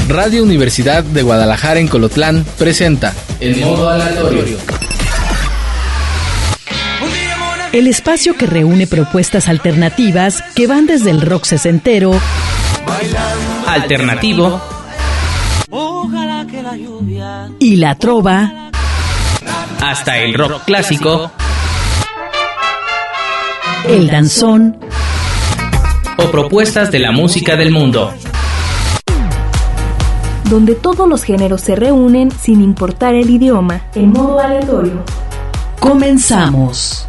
Radio Universidad de Guadalajara en Colotlán presenta En Modo Aleatorio. El espacio que reúne propuestas alternativas que van desde el rock sesentero, alternativo y la trova, hasta el rock clásico, el danzón o propuestas de la música del mundo. Donde todos los géneros se reúnen sin importar el idioma, en modo aleatorio. Comenzamos.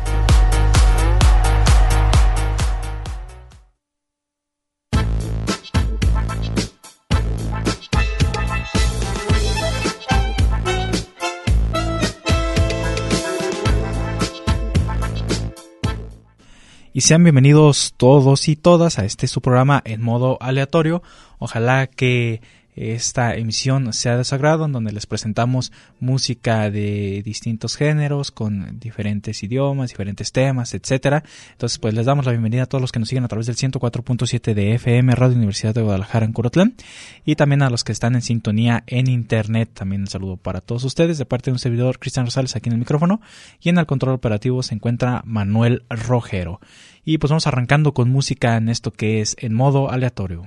Y sean bienvenidos todos y todas a su programa En Modo Aleatorio. Ojalá que esta emisión sea de su agrado, en donde les presentamos música de distintos géneros, con diferentes idiomas, diferentes temas, etcétera. Entonces, pues les damos la bienvenida a todos los que nos siguen a través del 104.7 de FM, Radio Universidad de Guadalajara en Colotlán, y también a los que están en sintonía en internet. También un saludo para todos ustedes, de parte de un servidor, Cristian Rosales, aquí en el micrófono, y en el control operativo se encuentra Manuel Rogero. Y pues vamos arrancando con música en esto que es En Modo Aleatorio.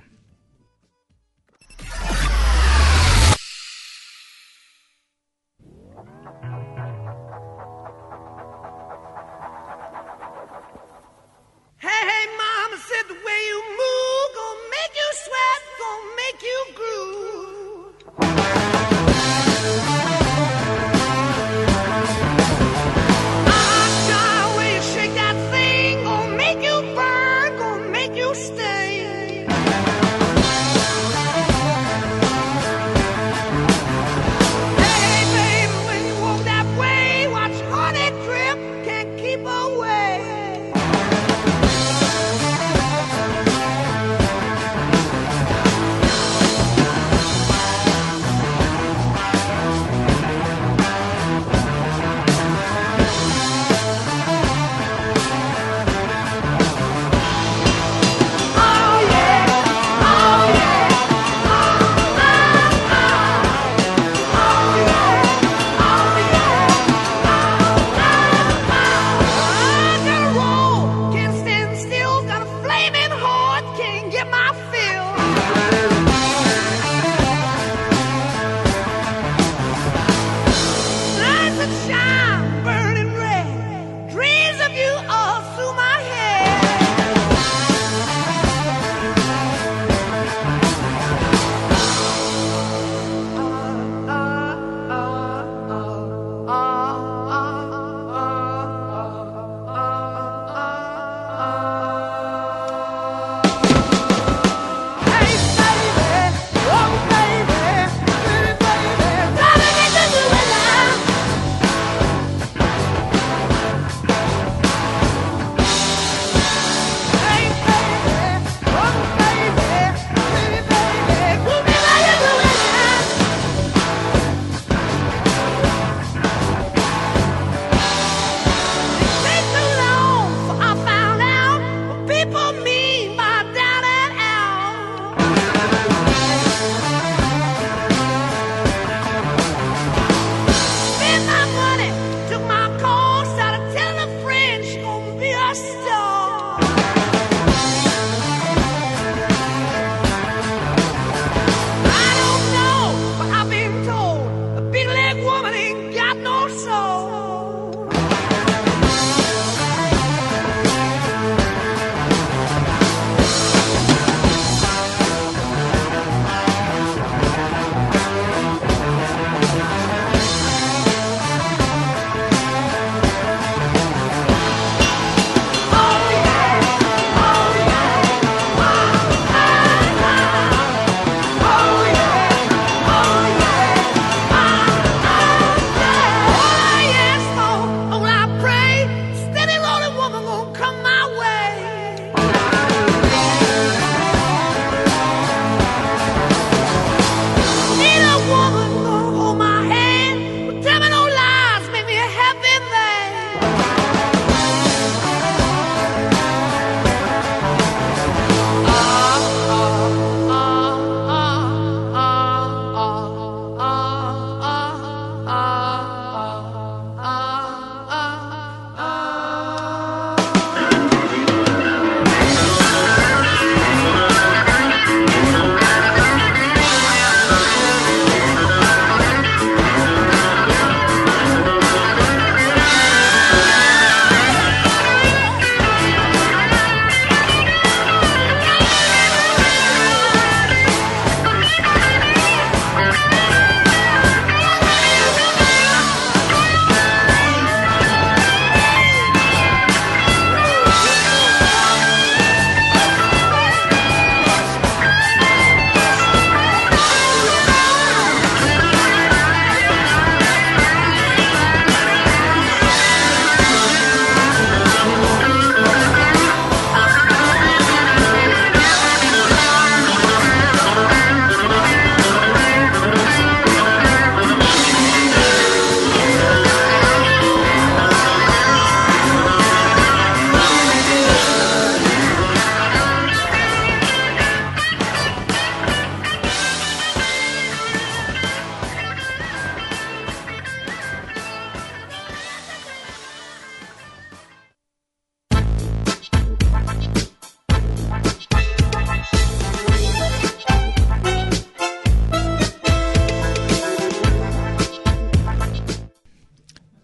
Stay.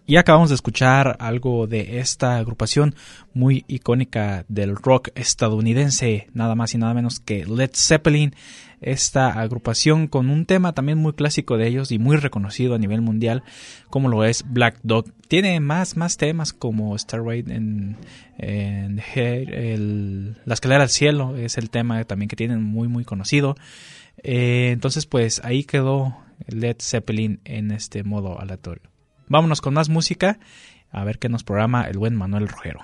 Y acabamos de escuchar algo de esta agrupación muy icónica del rock estadounidense, nada más y nada menos que Led Zeppelin. Esta agrupación con un tema también muy clásico de ellos y muy reconocido a nivel mundial, como lo es Black Dog. Tiene más temas como Starway in the Air, La escalera al cielo es el tema también que tienen muy conocido. Entonces pues ahí quedó Led Zeppelin en este modo aleatorio. Vámonos con más música, a ver qué nos programa el buen Manuel Rojero.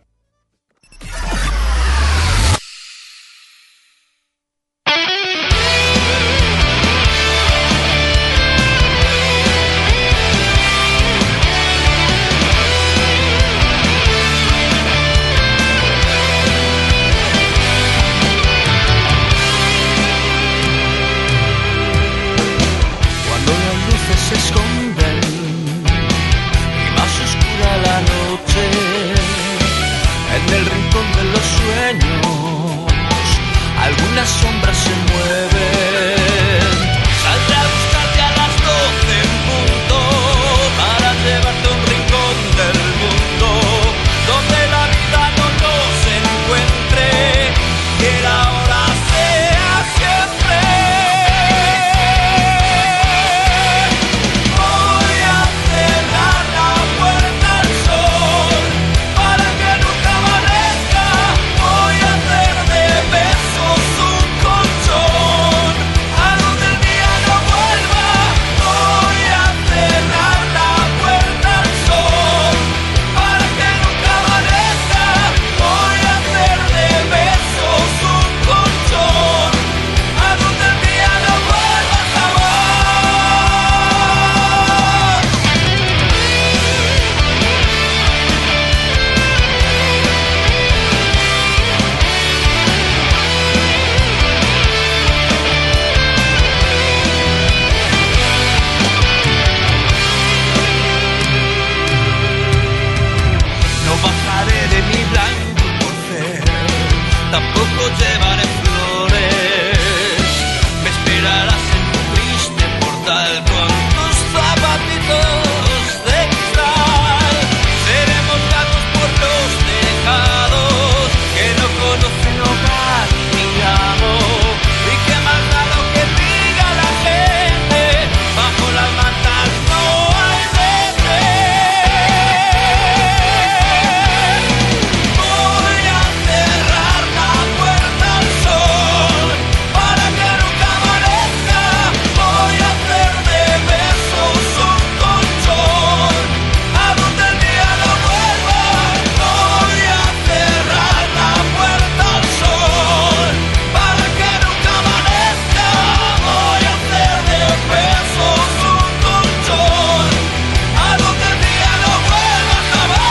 Cuando las luces se esconden y más oscura la noche, en el rincón de los sueños algunas sombras se mueven. Saldré a buscarte a las 12 en punto para llevarte a un rincón del mundo donde la vida no nos encuentre, que la hora sea siempre. Voy a cerrar la puerta al sol para que nunca amanezca. Voy a hacer de besos un colchón a donde el día no vuelva. Voy a cerrar la puerta al sol para que nunca amanezca. Voy a hacer de besos un colchón a donde el día no vuelva jamás. No bajaré de mi blanco corcel, tampoco llevaré flores. Me esperarás en tu triste portal con tus zapatitos de cristal. Seremos gatos por los tejados que no conocen hogar ni amo. Y qué más da lo que diga la gente, bajo las mantas no hay Voy a cerrar la puerta al sol para que nunca amanezca. Voy a hacer de besos un colchón a donde el día no vuelva. Voy a cerrar la puerta al sol para que nunca amanezca. Voy a hacer de besos un colchón a donde el día no vuelva jamás.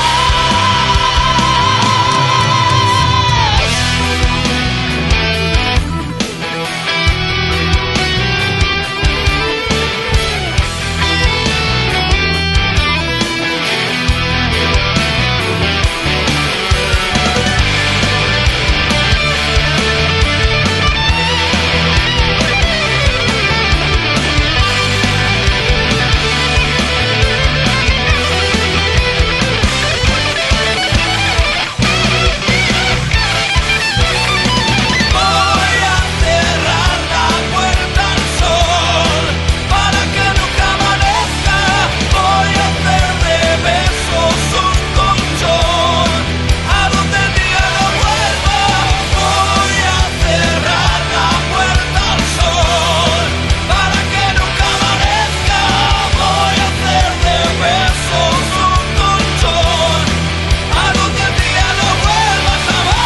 Voy a cerrar la puerta al sol para que nunca amanezca. Voy a hacer de besos un colchón a donde el día no vuelva. Voy a cerrar la puerta al sol para que nunca amanezca. Voy a hacer de besos un colchón a donde el día no vuelva jamás.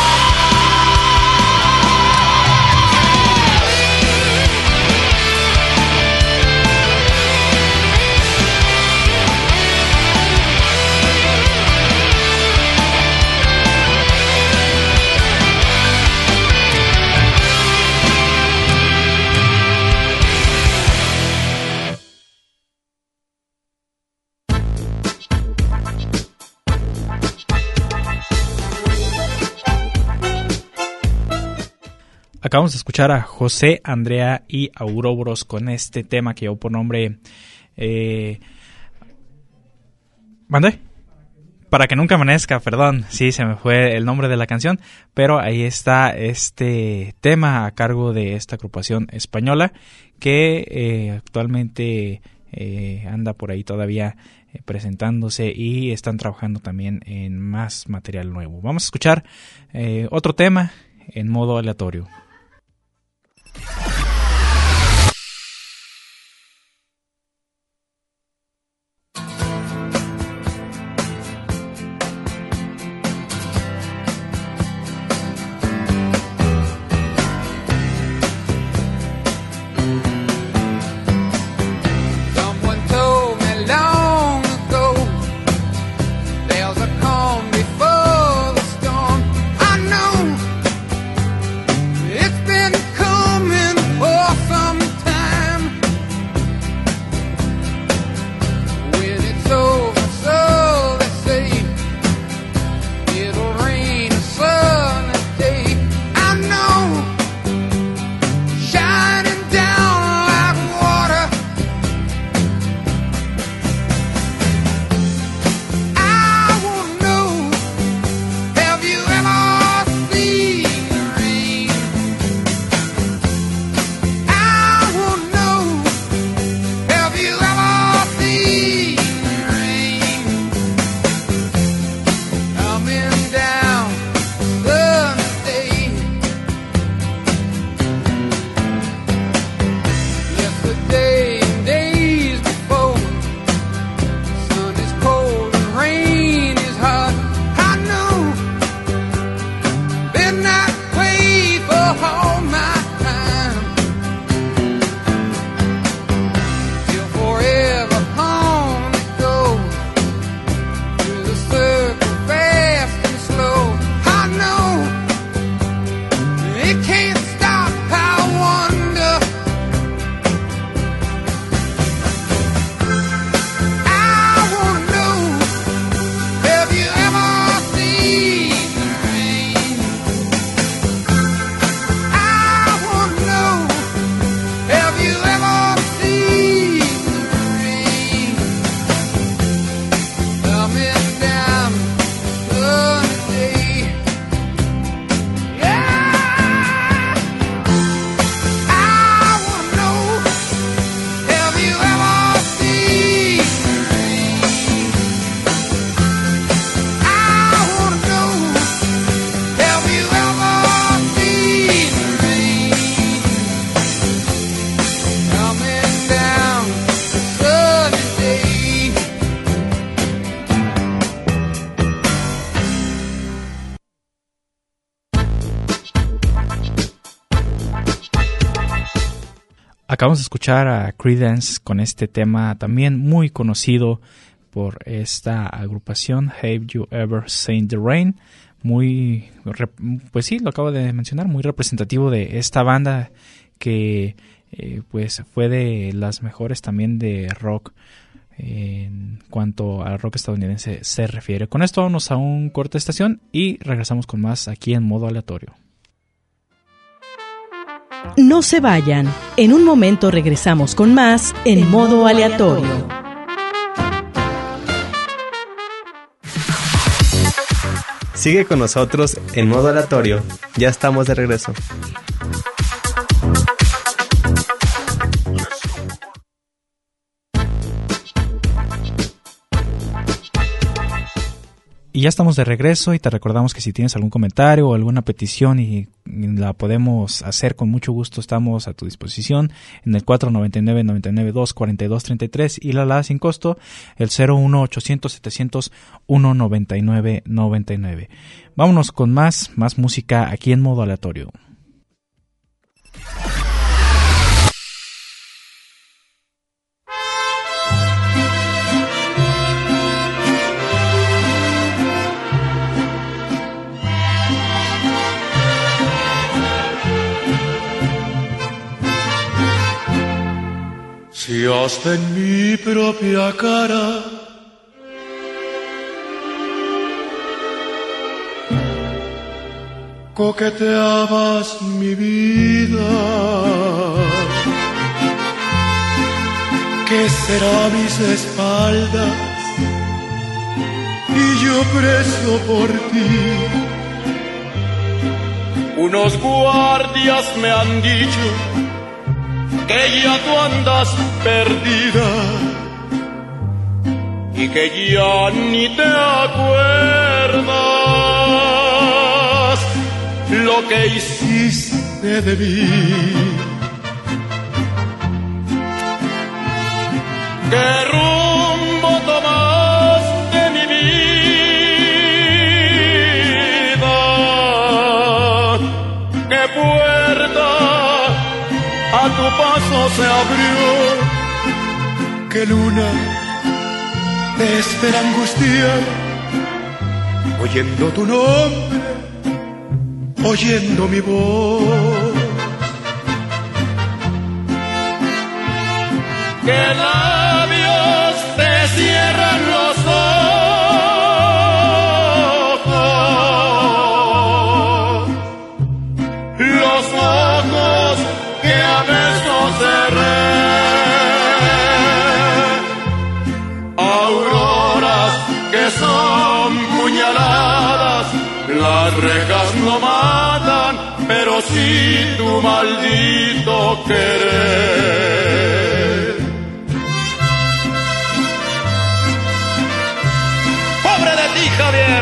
Acabamos de escuchar a José, Andrea y Ouroboros con este tema que llevó por nombre ¿Mandé? Para que nunca amanezca, perdón, sí, se me fue el nombre de la canción, pero ahí está este tema a cargo de esta agrupación española que actualmente anda por ahí todavía presentándose y están trabajando también en más material nuevo. Vamos a escuchar otro tema en modo aleatorio. Acabamos de escuchar a Creedence con este tema también muy conocido por esta agrupación, Have You Ever Seen the Rain? Muy, pues sí, lo acabo de mencionar, muy representativo de esta banda que pues fue de las mejores también de rock en cuanto al rock estadounidense se refiere. Con esto vamos a un corte de estación y regresamos con más aquí en modo aleatorio. No se vayan. En un momento regresamos con más en modo aleatorio. Sigue con nosotros en modo aleatorio. Ya estamos de regreso. Y ya estamos de regreso y te recordamos que si tienes algún comentario o alguna petición y la podemos hacer con mucho gusto, estamos a tu disposición en el 499-992-4233 y la sin costo, el 01800-700-199-99. Vámonos con más música aquí en modo aleatorio. Si hasta en mi propia cara coqueteabas mi vida, ¿qué será mis espaldas y yo preso por ti. Unos guardias me han dicho que ya tú andas perdida y que ya ni te acuerdas lo que hiciste de mí. ¿Qué rumbo tomaste mi vida? ¿Qué puerta a tu paso se abrió? ¿Qué luna te espera angustiar? Oyendo tu nombre, oyendo mi voz. ¿Qué labios te cierran los ojos que a besos cerré? Auroras que son puñaladas, las rejas no matan, pero sí tu maldito querer. ¡Pobre de ti, Javier!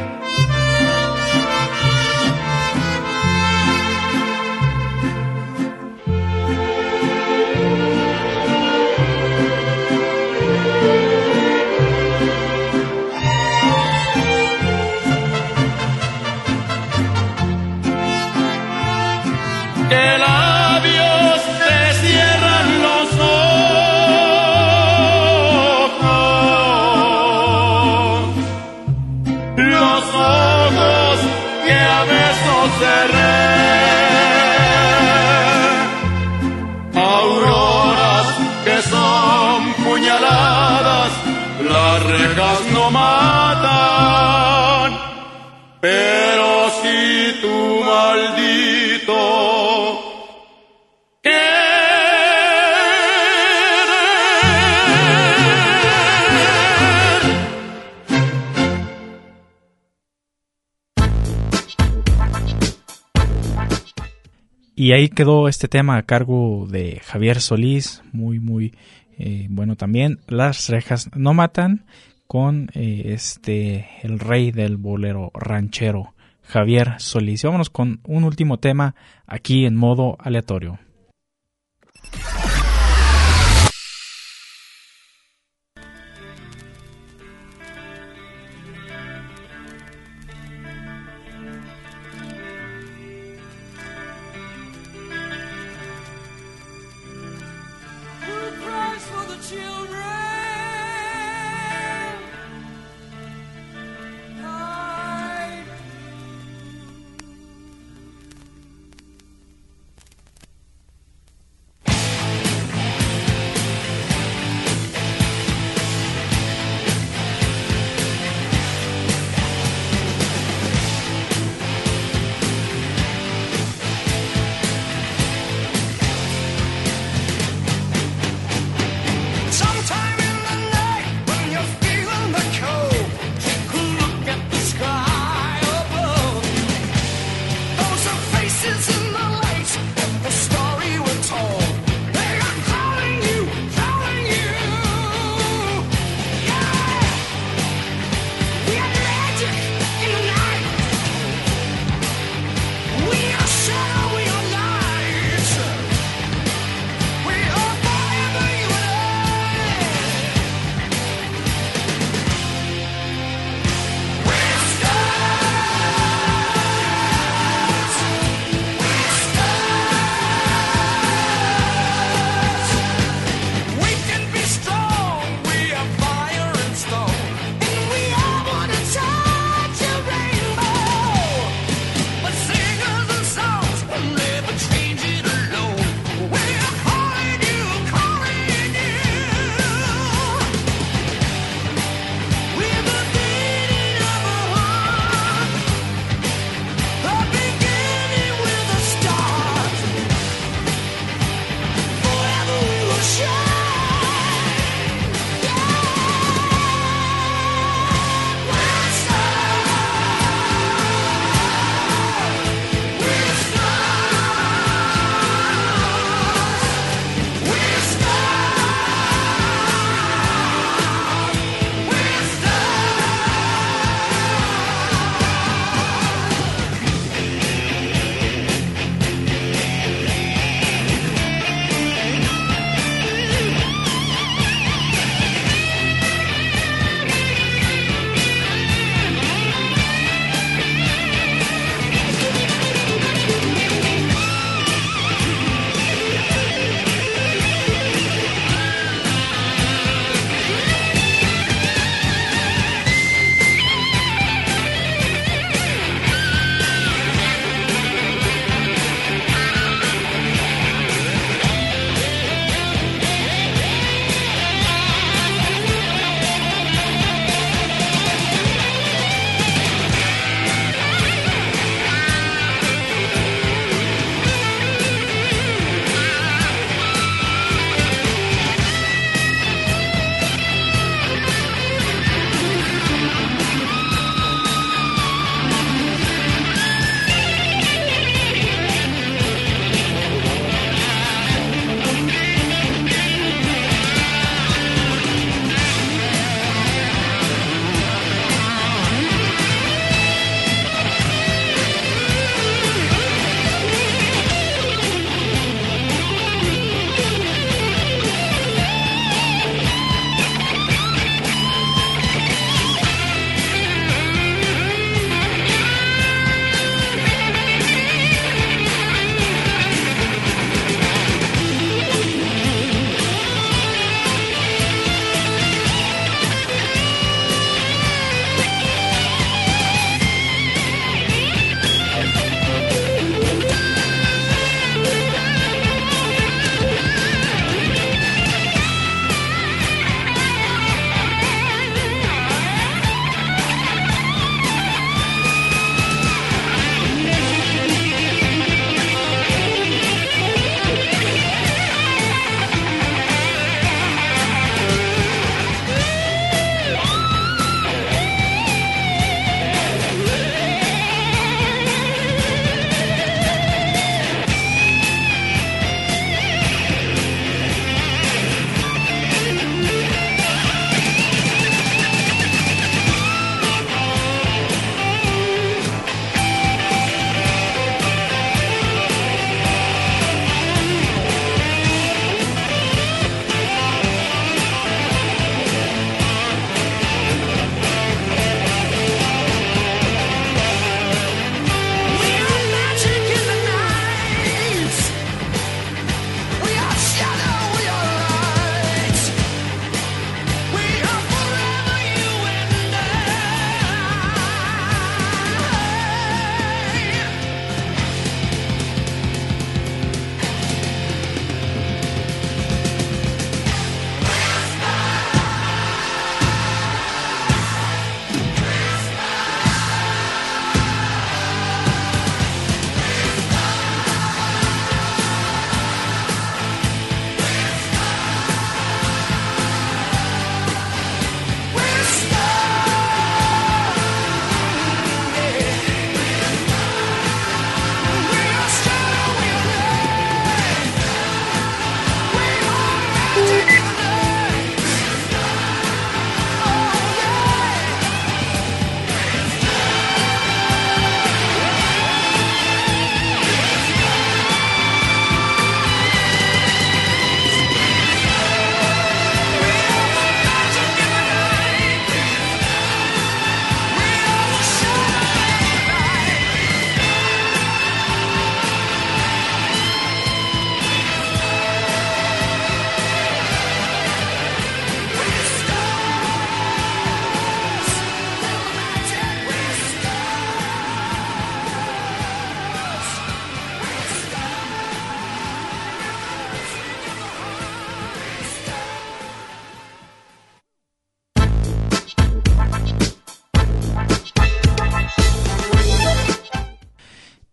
¿Qué labios te cierran los ojos que a besos cerré? Auroras que son puñaladas, las rejas no matan, pero si tu maldito Y ahí quedó este tema a cargo de Javier Solís, muy bueno también. Las rejas no matan, con el rey del bolero ranchero, Javier Solís. Y vámonos con un último tema aquí en modo aleatorio.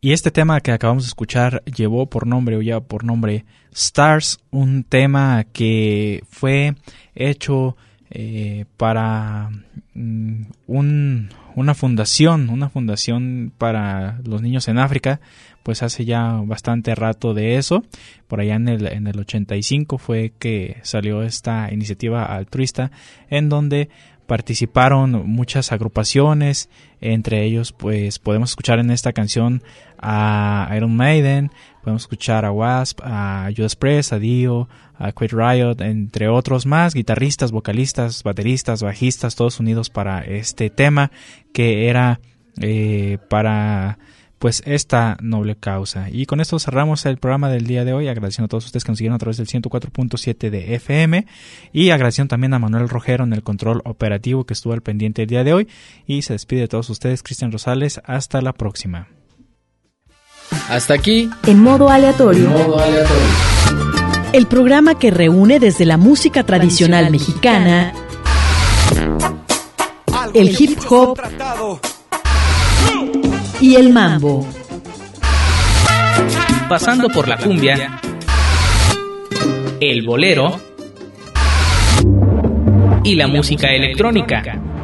Y este tema que acabamos de escuchar lleva por nombre Stars, un tema que fue hecho para una fundación para los niños en África, pues hace ya bastante rato de eso. Por allá en el 85 fue que salió esta iniciativa altruista en donde participaron muchas agrupaciones. Entre ellos pues podemos escuchar en esta canción a Iron Maiden, podemos escuchar a Wasp, a Judas Priest, a Dio, a Quiet Riot, entre otros más, guitarristas, vocalistas, bateristas, bajistas, todos unidos para este tema que era para pues esta noble causa. Y con esto cerramos el programa del día de hoy, agradeciendo a todos ustedes que nos siguieron a través del 104.7 de FM y agradeciendo también a Manuel Rojero en el control operativo que estuvo al pendiente el día de hoy. Y se despide de todos ustedes Cristian Rosales, hasta la próxima. Hasta aquí En modo aleatorio. El programa que reúne desde la música tradicional mexicana, el hip hop y el mambo. Pasando por la cumbia, el bolero y la música electrónica.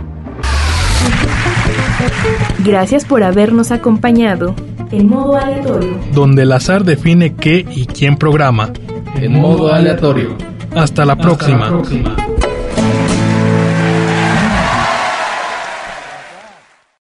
Gracias por habernos acompañado en modo aleatorio. Donde el azar define qué y quién programa. En modo aleatorio. Hasta la próxima.